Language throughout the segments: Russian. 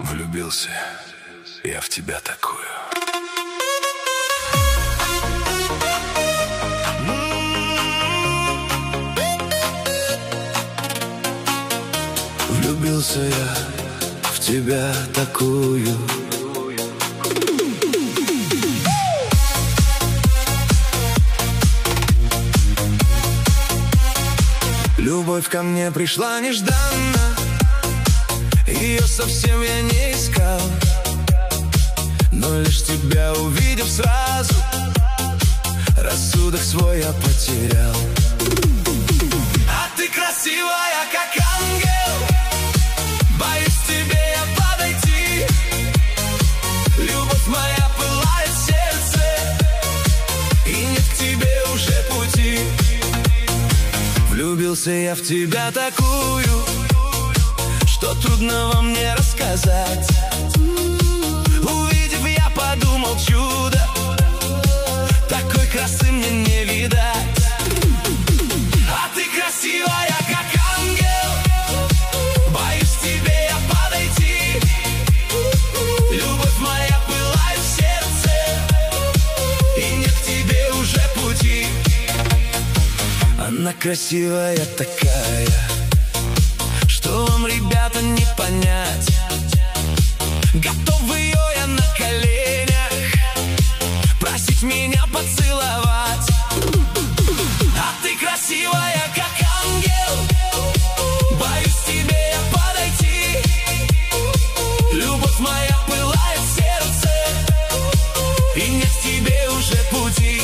Влюбился я в тебя такую. Влюбился я в тебя такую. Любовь ко мне пришла нежданно, ее совсем я не искал, но лишь тебя увидев сразу, рассудок свой я потерял. А ты красивая, как ангел, боюсь тебе я подойти. Любовь моя пылает в сердце, и нет к тебе уже пути. Влюбился я в тебя такую, что трудно вам мне рассказать. Увидев, я подумал: чудо, такой красы мне не видать. А ты красивая, как ангел, боюсь тебе я подойти. Любовь моя пылает в сердце, и нет к тебе уже пути. Она красивая такая, что вам, ребята, не понять. Готов ее я на коленях просить меня поцеловать. А ты красивая, как ангел, боюсь тебе я подойти. Любовь моя пылает в сердце, и нет к тебе уже пути.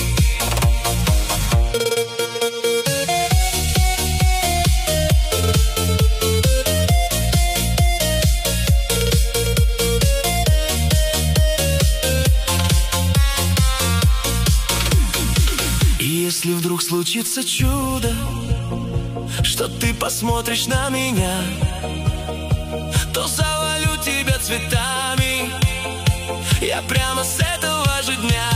Если вдруг случится чудо, что ты посмотришь на меня, то завалю тебя цветами я прямо с этого же дня.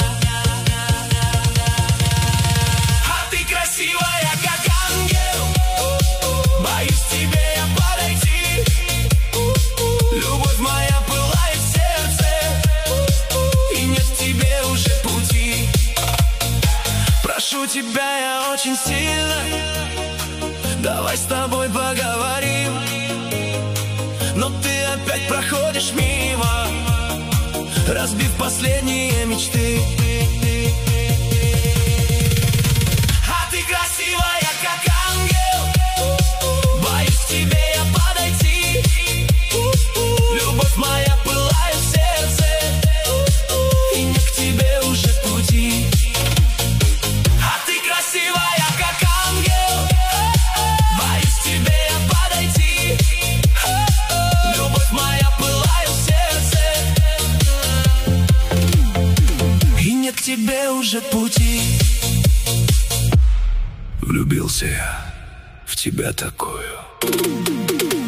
А ты красивая, как ангел, боюсь тебе я подойти. Любовь моя пылает в сердце, и нет к тебе уже пути. Прошу тебя я очень сильно, давай с тобой поговорим. Но ты опять проходишь мимо, разбив последние мечты. А ты красивая, как ангел, боюсь тебе я подойти. Любовь моя пылает в сердце, и нет к тебе уже пути. Красивая, как ангел, боюсь тебе я подойти. Любовь моя пылает в сердце, и нет к тебе уже пути. Влюбился я в тебя такую.